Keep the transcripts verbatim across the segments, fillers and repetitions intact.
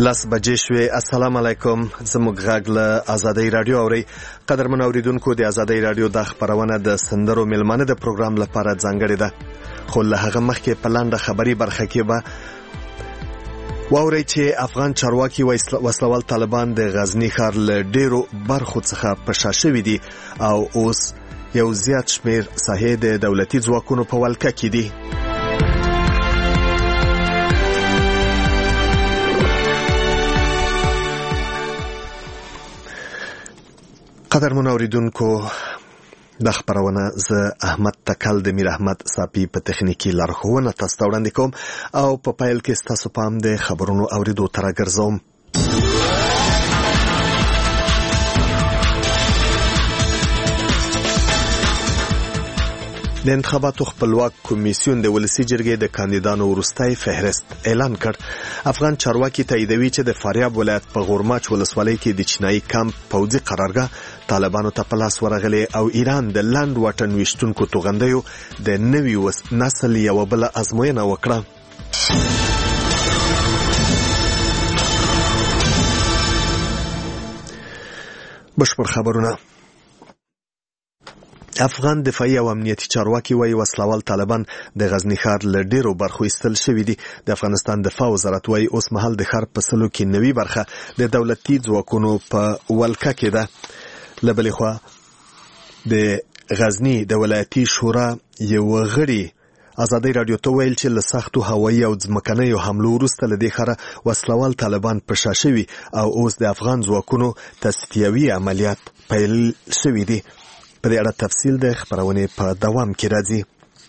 لاس بجې شوې. السلام علیکم. زموږ غږ له ازادۍ رادیو اوري. قدرمن اوریدونکو، د ازادۍ رادیو د خبرونه د سندرو ملمنه د پروګرام لپاره ځانګړې ده، خو له هغه مخکې په لاندې خبري برخه کې به واورئ چې افغان چارواکي وسلوال طالبان د غزنی ښار له ډیرو برخو څخه په شا شوي دي او اوس یو زیات شمیر ساحې د دولتي ځواکونو په ولکه کې دي. قدرمن اوریدونکو، د خبرونه زه احمد تکل د میر احمد صافي په تخنیکی لارښوونه تاسو ته وړاندې کوم او په پایل کې ستاسو پام د خبرونو اوریدو ته راګرځوم. د انتخاباتو خپلواک کمیسیون د ولسی جرګې د کاندیدانو وروستۍ فهرست اعلان کړ. افغان چارواکي تاییدوي چې د فاریاب ولایت په غورماچ ولسوالۍ کې د چینایي کمپ پوځي قرارګاه طالبانو ته په لاس ورغلې او ایران د لاند واټن ویشتونکو توغندیو د نوي نسل یوه بله ازموینه وکړه. بشپړ خبرونه. افغان دفاعي او امنیتي چارواکي وايي وسلوال طالبان د غزنی ښار له ډیرو برخو ایستل شوي دي. د افغانستان دفاع وزارت وايي اوس مهال د ښار په سلو کې نوي برخه د دولتي ځواکونو په ولکه کې ده. له بلې خوا د غزنی د ولایتي شورا یو غړي ازادۍ رادیو ته ویل چې له سختو هوایي او ځمکنیو حملو وروسته له دې ښاره وسلوال طالبان په شا شوي او اوس د افغان ځواکونو تصفیوي عملیات پیل شوي دي. په دې اړه تفصیل د خبرونې په دوام کې راځي.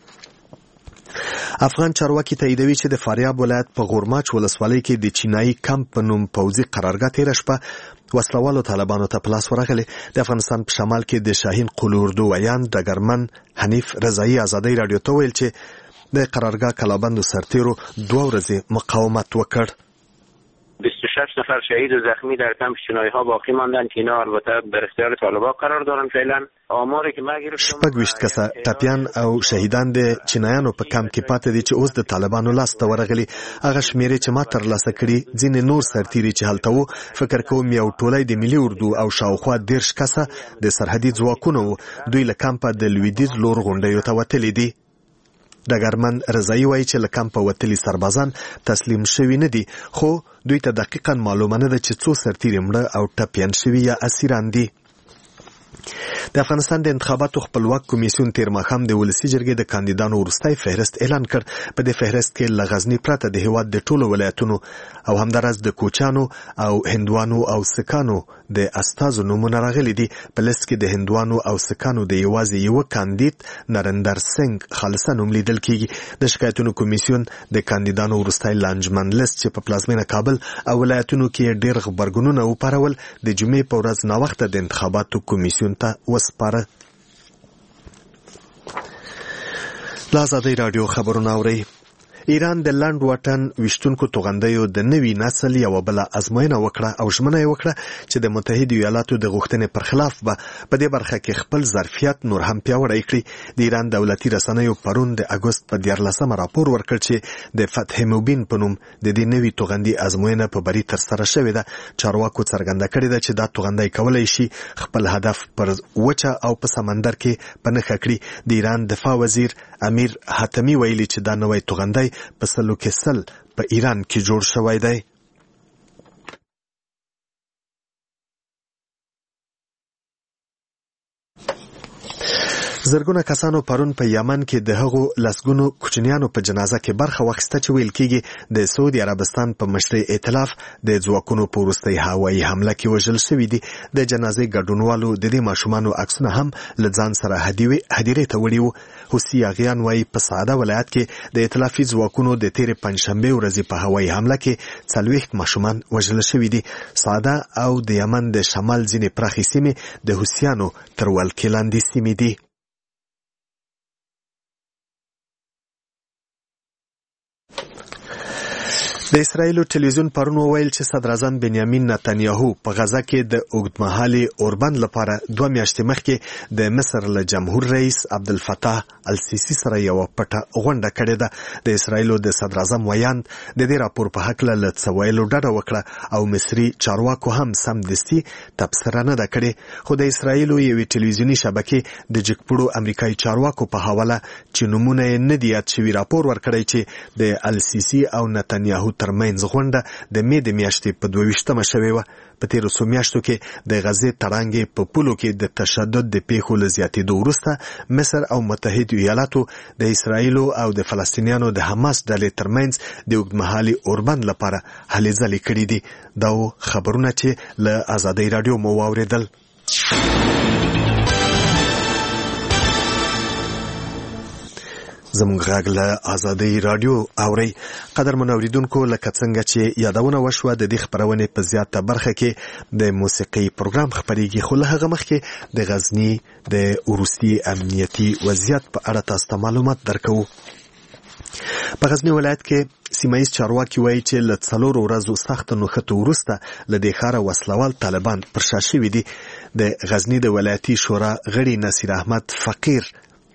افغان چارواکي تاییدوي چې د فاریاب ولایت په غورماچ ولسوالۍ کې د چینایي کمپ په نوم پوځي قرارګاه تېره شپه وسلوالو طالبانو ته په لاس ورغلې. د افغانستان په شمال کې د شاهین قلوردو ویان ډګرمن حنیف رضایي ازادۍ رادیو ته ویل چې د قرارګاه کلابندو سرتیرو دوه ورځې مقاومت وکړ. بیست و شش نفر شهید و زخمی در کمپ چینایی ها باقی ماندن که اینا البته در اختیار طالبان قرار دارن. فعلا آماری که ما گرفتم شپږ ویشت کسه ټپیان او شهیدان د چینایانو په کمپ کې پاتې دي چې اوس د طالبانو لاس ته ورغلي. هغه شمیرې چې ما ترلاسه کړي ځینې نور سرتیري چې هلته وو فکر کوم یو ټولی د ملي اردو او شاوخوا دېرش کسه د سرحدي ځواکونو وو. دوی له کمپه د لویدیځ لور غونډیو ته وتلي دي. ډګرمن رضایي وایي چې له کمپه وتلي سربازان تسلیم شوي نه دي، خو دوی ته دقیقاً معلومه نه ده چې څو سرتیري مړه او ټپیان شوي یا اسیران دي. د افغانستان د انتخاباتو خپلواک کمیسیون تیر ماښام د ولسي جرګې د کاندیدانو وروستی فهرست اعلان کړ. په دې فهرست کې له غزني پرته د هیواد د ټولو ولایتونو او همداراز د کوچانو او هندوانو او سکانو د استازو نومونه راغلي دي. په لیست کې د هندوانو او سکانو د یوازې یوه کاندید نریندر سنگ خالصه نوم لیدل کیږي. د شکایتونو کمیسیون د کاندیدانو وروستی لانجمن لیست چې په پلازمینه کابل او ولایتونو کې ډېر غبرګونونه وپارول د جمعې په ورځ ناوخته د انتخاباتو کمیسیون ته وسپاره. له ازادۍ رادیو خبرونه اورئ. ایران د لاند واټن ویشتونکو توغندیو د نوي نسل یوه بله ازموینه وکړه او ژمنه یې وکړه چې د متحدو ایالاتو د غوښتنې پر خلاف به په دې برخه کې خپل ظرفیت نور هم پیاوړی کړي. د ایران دولتي رسنیو پرون د اګوست په دیارلسمه راپور ورکړ چې د فتح مبین په نوم د دې نوي توغندي ازموینه په بري ترسره شوې ده. چارواکو څرګنده کړې ده چې دا توغندی کولی شي خپل هدف پر وچه او په سمندر کې په نښه کړي. د ایران دفاع وزیر امیر حاتمي ویلي چې دا نوی توغندی په سلو کې سل په ایران کې جوړ شوی دی. زرګونه کسانو پرون په یمن کې د هغو لسګونو کوچنیانو په جنازه کې برخه واخیسته چې ویل کېږي د سعودي عربستان په مشرۍ ائتلاف د ځواکونو په وروستۍ هوایي حمله کې وژل شوي دي. د جنازې ګډونوالو د دې ماشومانو عکسونه هم له ځان سره هدیرې ته وړي وو. حوثي اغیان وايي په سعده ولایت کې د ائتلافي ځواکونو د تېرې پنجشنبې ورځې په هوایي حمله کې څلوېښت ماشومان وژل شوي دي. سعده او د یمن د شمال ځینې پراخې سیمې د حوثیانو تر ولکې لاندې سیمې دي. د اسرایل ټلویزیون پرون وویل چې صدر اعظم بنیامین نتنیاهو په غزا کې د اوږدمهالي اوربند لپاره دوه میاشتې مخکې د مصر له جمهور رئیس عبدالفتاح السیسی سره یو پټه غونډه کړې ده. د اسرایل د صدر اعظم ویاند د دې راپور په هکله له څه ویلو ډډه وکړه او مصري چارواکو هم سمدستي تبصره نه ده کړې، خو د اسرایل یوې ټلویزیوني شبکې د جګپوړو امریکایي چارواکو په حواله چې نومونه یې نه دي یاد شوي راپور ورکړی چې د السیسی او نتنیاهو ترمنځ غونډه د مې د میاشتې په دوه ویشتمه شوې وه. په تېرو څو میاشتو کې د غزې تړانګې په پولو کې د تشدد د پیښو له زیاتېدو وروسته مصر او متحدو ایالاتو د اسرایلو او د فلسطینیانو د حماس ډلې ترمنځ د اوږدمهالي اوربند لپاره هلې ځلې کړي دي. دا خبرونه چې له ازادۍ راډیو مو واورېدل. زموږ غږ له ازادۍ راډیو اورئ. قدرمن اوریدونکو، لکه څنګه چې یادونه وشوه د دې خپرونې په زیاته برخه کې د موسیقي پروګرام خپرېږي، خو له هغه مخکې د غزني د وروستي امنیتي وضعیت په اړه تاسو ته معلومات درکوو. په غزني ولایت کې سیمایي چارواکي وایي چې له څلورو ورځو سخت نښتو وروسته له دې ښاره وسلوال طالبان پر شا شوي دي. د غزني د ولایتي شورا غړي نصیر احمد فقیر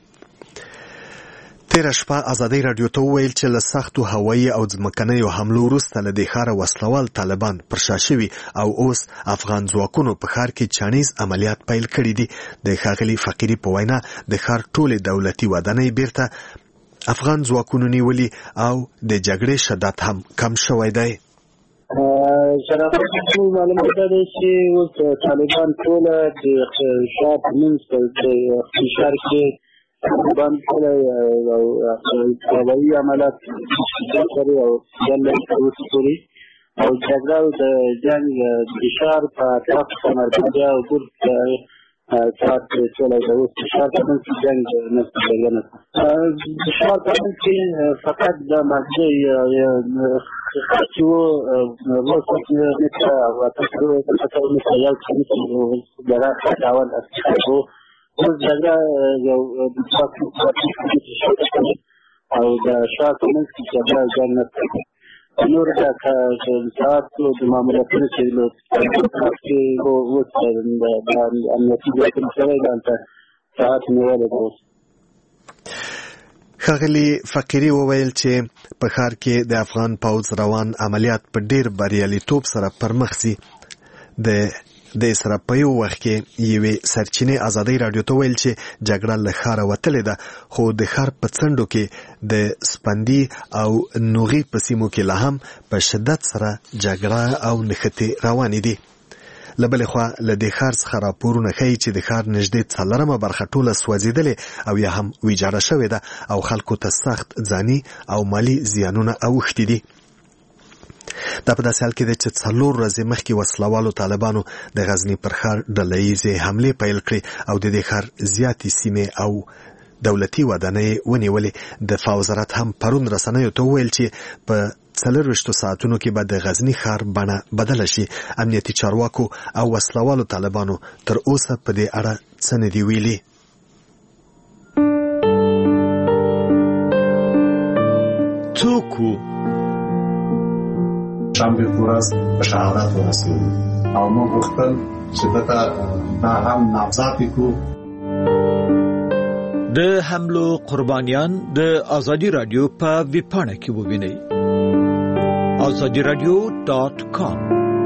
تېره شپه ازادۍ راډیو ته وویل چې له سختو هوایي او ځمکنیو حملو وروسته له دې ښاره وسلوال طالبان پر شا شوي او اوس افغان ځواکونو په ښار کې چانیز عملیات پیل کړي دي. د ښاغلي فقیري په وینا د ښار ټولې دولتي ودانۍ بیرته افغان ځواکونو نیولي او د جګړې شدت هم کم شوی دی. شرافت معلومات دا دی چې اوس طالبان ټوله د ښار په منځ په ښار کې بند کړی او هوایي عملیات کوي او یاله اوس پورې او جګړه او د جنګ د ښار په اطراف کې مرکزي او ګور ساعت چلی دی. اوس ښار په منځ کې جنګ نشته نه د ښار په منځ کې فقط د مغزي چې و وسط نشه او تاسو ته مثلا یو څه دغه خاطر استفاده اوس جګړه یو د څاڅکو او د ښار په منځ کې جګړه ځان نه کوي. نور دا ساعت د معاملاتو چې له کې اوس د امنیتي ځواکونو سره دلته ساعت نیولې ده. ښاغلي فقیري وویل چې په ښار کې د افغان پوځ روان عملیات په ډېر بریالیتوب سره پرمخ ځي. د د اسره په یو وخت کې یوې سرچینې ازادۍ راډیو ته ویل چې جګړه له ښاره وتلې ده، خو د ښار په څنډو کې د سپندي او نوغي په سیمو کې لا هم په شدت سره جګړه او نښتې روانې دي. له بلې خوا له دې ښار څخه راپورونه ښیي چې د ښار نږدې څلورمه برخه ټوله سوځېدلې او یا هم ویجاړه شوې ده او خلکو ته سخت ځاني او مالي زیانونه اوښتي دي. دا په داسې حال کې ده چې څلور ورځې مخکې وسلوالو طالبانو د غزني پر ښار ډلهییزې حملې پیل کړې او د دې ښار زیاتې سیمې او دولتي ودانۍ ونیولې. دفاع وزارت هم پرون رسنیو ته وویل چې په څلرویشتو ساعتونو کې به د غزني ښار بڼه بدله شي. امنیتي چارواکو او وسلوالو طالبانو تر اوسه په دې اړه څه نه دي ویلي. څوک شنبه ورځ په شهادت ورسېدو او موږ غوښتل چې دغه دا هم نامزد کړو. د حملو قربانیان د ازادي رادیو په ویبپاڼه کې ووینئ ازادي رادیو ډاټ کام.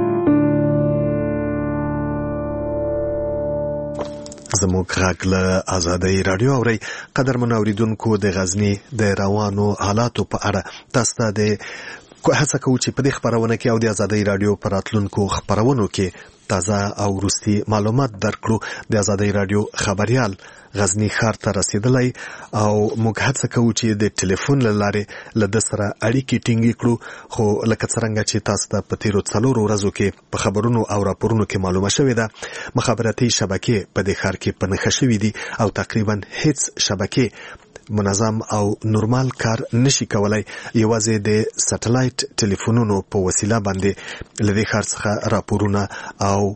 زموږ غږ له ازادۍ راډیو اورئ. قدرمن اوریدونکو، د غزني د روانو حالاتو په اړه تاسو ته د هڅه کوو چې په دې خپرونه کې او د ازادۍ راډیو په راتلونکو خپرونو کې تازه او وروستي معلومات درکړو. د ازادۍ راډیو خبریال غزني ښار ته رسیدلی او موږ هڅه کوو چې د ټلیفون له لارې له ده سره اړیکې ټینګې کړو، خو لکه څرنګه چې تاسو ته په تېرو څلورو ورځو کې په خبرونو او راپورونو کې معلومه شوې ده، مخابراتي شبکې په دې ښار کې په نښه شوي دي او تقریبا هیڅ شبکې منظم او نورمال کار نشي کولای. یوازې د سټلایټ ټلیفونونو په وسیله باندې له دې ښار څخه راپورونه او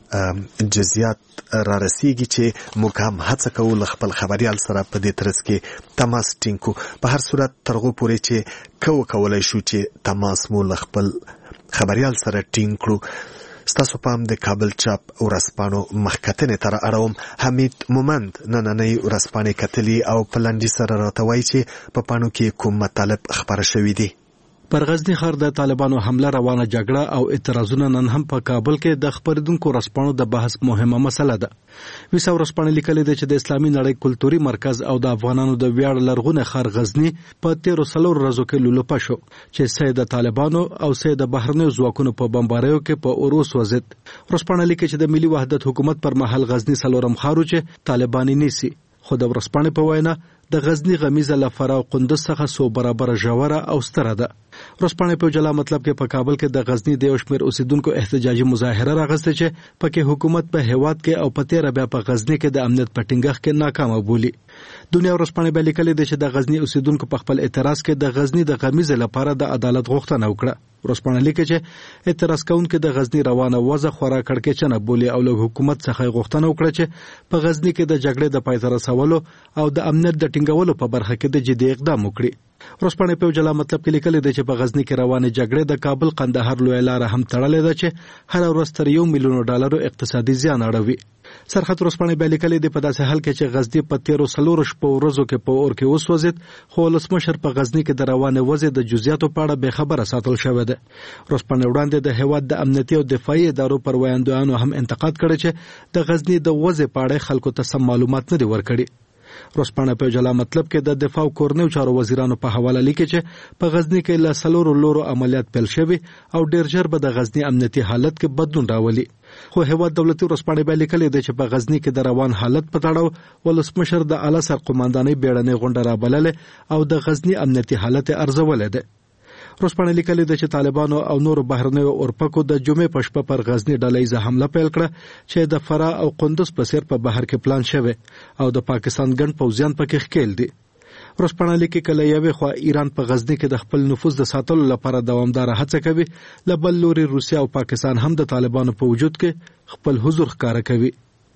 جزئیات را رسیږي چې موږ هم هڅه کوو خپل خبريال سره په دې ترڅ کې تماس ټینګ کړو. په هر صورت ترغو پورې چې کو کولای شو چې تماس مو خپل خبريال سره ټینګ کړو. ستاسو پام د کابل چاپ ورځپاڼو مخکتنې تر اړوم. حمید مومند نننۍ ورځپاڼې کتلي او په لنډي سره راته وایي چې په پاڼو کې کوم مطالب خبره شوي دي. پر غزنی ښار د طالبانو حمله روانه جګړه او اعتراضونه نن هم په کابل کې د خبرېدونکو رسپانو د بحث مهمه مسله ده. ویسا ورسپانې لیکلي دي چې د اسلامي نړۍ کلتوري مرکز او د افغانانو د ویاړ لرغونه ښار غزنی په تیرو څلور ورځو کې لولپه شو چې سید طالبانو او سید بهرنیو ځواکونو په بمباریو کې په اوروس وزید. ورسپانې لیکي چې د ملي وحدت حکومت پر مهال غزنی څلورم ښار چې طالبانی نیسي، خو د ورسپانې په وینا د غزنی غمیزه لفرا او قندوز څخه سو برابر ژوره او ستره ده. ورسپانې په جلا مطلب کې په کابل کې د غزنی د یو شمېر اوسیدونکو احتجاجي مظاهره راغسته چې پکې حکومت په هیواد کې او په تیر بیا په غزنی کې د امنیت په ټینګښت کې ناکام بولی. دنیا ورسپانې به لیکلي دي چې د غزنی اوسیدونکو په خپل اعتراض کې د غزنی د غمیزه لپاره د عدالت غوښتنه وکړه. ورسپانې لیکي چې اعتراض کوونکو د غزنی روانه وضع خورا کړکېچنه بولی او له حکومت څخه غوښتنه وکړه چې په غزنی کې د جګړې د پای ته رسولو او د امنیت د ټینګولو په برخه کې د جدي اقدام وکړي. ورسپانې په جلا مطلب کې لیکلي دي چې په غزنی کې روانه جګړې د کابل قندهار لوی لار هم تړلې ده چې هر ورځ تر یو میلیون ډالرو اقتصادي زیان اړوي. سرحد ورسپانې به لیکلي دي په داسې حال کې چې غزنی په تیرو څلورو شپو ورځو کې په اور کې وسوځید، خو ولسمشر په غزنی کې د روانه وضع د جزئیاتو په اړه به خبره ساتل شوې ده. ورسپانې وړاندې د هیواد د امنیتي او دفاعي ادارو پر ویاندویانو هم انتقاد کړی چې د غزنی د وضع په اړه خلکو ته سم معلومات نه دي ورکړي. ورسپانې په جلا مطلب کې د دفاع او کورنیو چارو وزیرانو په حواله لیکي چې په غزنی کې له سلورو لورو عملیات پیل شوي او ډیر ژر به د غزنی امنیتي حالت کې بدلون راولي. خو هیواد دولتي ورسپانې به لیکلي دي چې په غزنی کې د روان حالت په تړاو ولسمشر د اعلی سرقمندانۍ بیړنۍ غونډه رابللې او د غزنی امنیتي حالت ارزولې ده. ورسپانې لیکلي دي چې طالبانو او نورو بهرنیو اورپکو د جمعې په شپه پر غزنی ډلهیزه حمله پیل کړه چې د فرا او قندوز په څیر په بهر کې پلان شوی او د پاکستان ګڼ پوځیان پکې ښکیل دي. ورسپانې لیکي کله یوې خوا ایران په غزنی کې د خپل نفوذ د ساتلو لپاره دوامدار هڅه کوي، له بل لوري روسیا او پاکستان هم د طالبانو په وجود کې خپل حضور ښکاره کوي.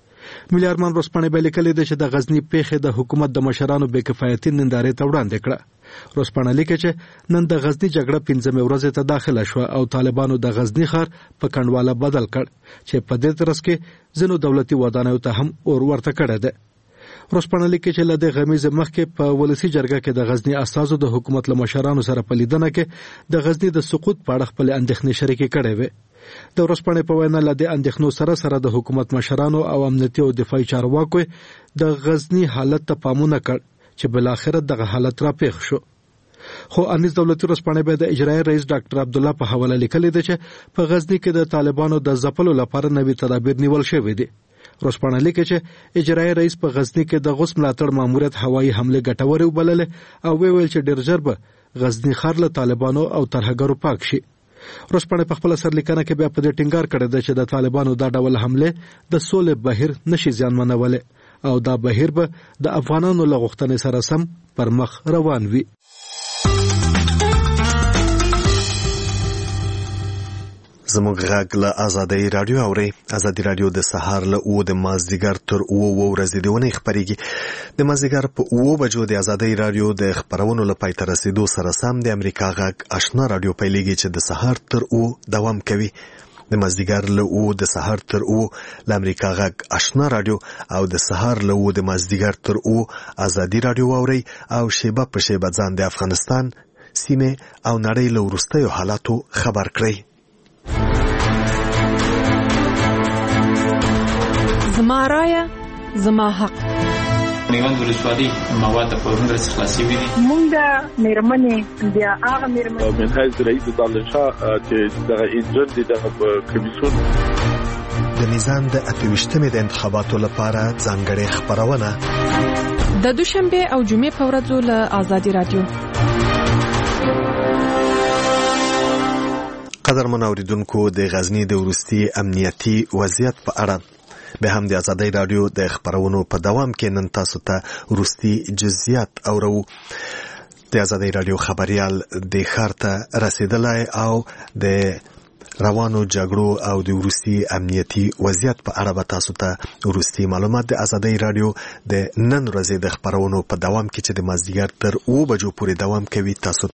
ملي ارمان ورسپانې به لیکلي دي چې د غزنی پیښې د حکومت د مشرانو بې کفایتي نندارې ته وړاندې کړه. ورسپانې لیکي چې نن د غزنی جګړه پنځمې ورځې ته داخله شوه او طالبانو د غزنی ښار په کنډواله بدل کړ چې په دې ترڅ کې ځینو دولتي ودانیو ته هم اور ورته کړی دی. ورسپانې لیکي چې له دې غمیزې مخکې په ولسي جرګه کې د غزنی استازو د حکومت له مشرانو سره په لیدنه کې د غزنی د سقوط په اړه خپل اندېښنې شریکې کړې وې. د ورسپانې په وینا له دې اندېښنو سره سره د حکومت مشرانو او امنیتي او دفاعي چارواکو د غزنی حالت ته پامونه کړ چې بل اخر دغه حالت را پیښ شو. خو انیس دولتي ورسپانې به د اجرایي رئیس ډاکټر عبد الله په حواله لیکلي دي چې په غزنی کې د طالبانو د ځپلو لپاره نوي تدابیر نیول شوي دي. ورسپانې لیکي چې اجرایي رئیس په غزنی کې د غوث ملاتړ ماموریت هوایي حمله ګټورې وبللې او ویل چې ډیر ژر به غزنی ښار له طالبانو او ترهګرو پاک شي. ورسپانې په خپل سرلیکنه کې بیا په دې ټینګار کړی دی چې د طالبانو دا ډول حمله د سولې بهیر نشي زیانمنولی او دا بهیر به د افغانانو له غوښتنې سره سم پر مخ روان وي. زموږ غږ له ازادۍ رادیو اوري. ازادي رادیو د سهار له اوه د مازدیګر تر اوه ورځې د ونې خبرېږي. د مازدیګر په اوه بجو د ازادۍ رادیو د خبرونو له پای ته رسیدو سره سم د امریکا غږ آشنا رادیو پیلېږي چې د سهار تر اوه دوام کوي. د مازدیګر له اوه د سهار تر اوه له امریکا غږ آشنا رادیو او د سهار له اوه د مازدیګر تر اوه ازادي رادیو اوري او شیبه په شیبه ځان د افغانستان سیمه او نړۍ له وروستیو حالاتو خبر کړئ. زما رایه زما حق. میوند ولسوالۍ مواد په ورنډر څخه خلاصي وي. مونږ د میرمنې بیا هغه میرمنې من حیث رئیس دالشا چې دغه انجن دي دغه کمیسیون د میزان د اتویشتمې د انتخاباتو لپاره ځانګړې خبرونه د دوشنبه او جمعې په ورځو له ازادي رادیو. قدرمن اوریدونکو، د غزنی د وروستي امنیتي وضعیت په اړه به هم د ازادۍ رادیو د خبرونو په دوام کې نن تاسو ته وروستي جزئیات اورو. د ازادۍ رادیو خبريال د ښار ته رسیدلای او د روانو جګړو او د روسي امنیتي وضعیت په اړه به تاسو ته روسي معلومات د آزادۍ رادیو د نن ورځې د خبرونو په دوام کې چې د مازدیګر تر اوه بجو پورې دوام کوي تاسو